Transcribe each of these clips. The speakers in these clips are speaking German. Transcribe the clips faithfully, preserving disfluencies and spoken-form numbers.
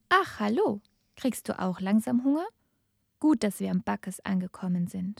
Ach, hallo. Kriegst du auch langsam Hunger? Gut, dass wir am Backes angekommen sind.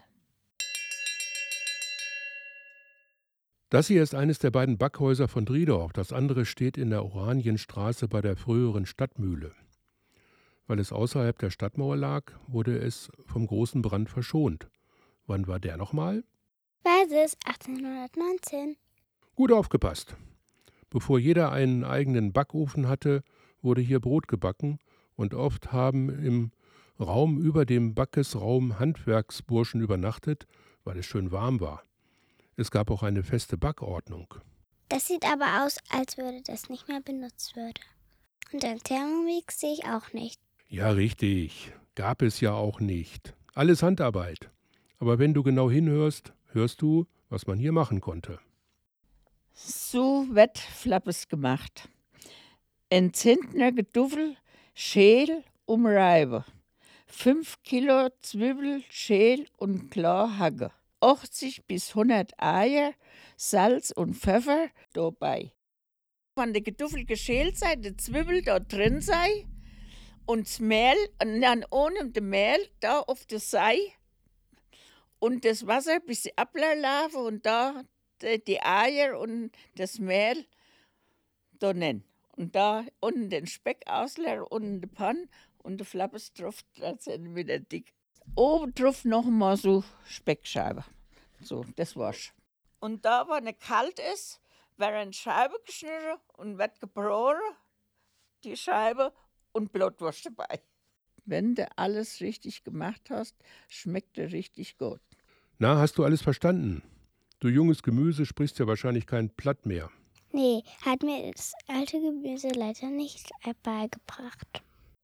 Das hier ist eines der beiden Backhäuser von Driedorf. Das andere steht in der Oranienstraße bei der früheren Stadtmühle. Weil es außerhalb der Stadtmauer lag, wurde es vom großen Brand verschont. Wann war der nochmal? Weiß es, achtzehnhundertneunzehn. Gut aufgepasst. Bevor jeder einen eigenen Backofen hatte, wurde hier Brot gebacken und oft haben im Raum über dem Backesraum Handwerksburschen übernachtet, weil es schön warm war. Es gab auch eine feste Backordnung. Das sieht aber aus, als würde das nicht mehr benutzt würde. Und ein Thermomix sehe ich auch nicht. Ja, richtig. Gab es ja auch nicht. Alles Handarbeit. Aber wenn du genau hinhörst, hörst du, was man hier machen konnte. So wird Flappes gemacht. Ein Zentner Geduffel, Schäl umreiben. Fünf Kilo Zwiebel, Schäl und klar hacken. achtzig bis hundert Eier, Salz und Pfeffer dabei. Wenn der Geduffel geschält sei, die Zwiebel da drin sei und das Mehl, und dann ohne das Mehl da auf der Sei und das Wasser bis sie ablaufen und da die, die Eier und das Mehl da nennen. Und da unten den Speck ausleeren, unten die Panne und der Flappes drauf, drei Zentimeter dick. Oben drauf noch mal so Speckscheibe. So, das war's. Und da, wenn er kalt ist, werden Scheiben geschnitten und wird gebrochen, die Scheibe und Blutwurst dabei. Wenn du alles richtig gemacht hast, schmeckt er richtig gut. Na, hast du alles verstanden? Du junges Gemüse sprichst ja wahrscheinlich kein Platt mehr. Nee, hat mir das alte Gemüse leider nicht beigebracht.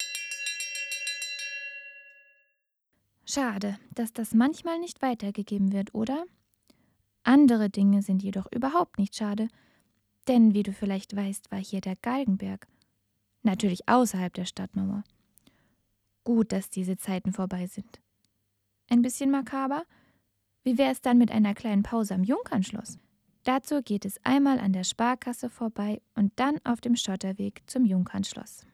Schade, dass das manchmal nicht weitergegeben wird, oder? Andere Dinge sind jedoch überhaupt nicht schade, denn wie du vielleicht weißt, war hier der Galgenberg. Natürlich außerhalb der Stadtmauer. Gut, dass diese Zeiten vorbei sind. Ein bisschen makaber? Wie wäre es dann mit einer kleinen Pause am Junkernschloss? Dazu geht es einmal an der Sparkasse vorbei und dann auf dem Schotterweg zum Junkernschloss.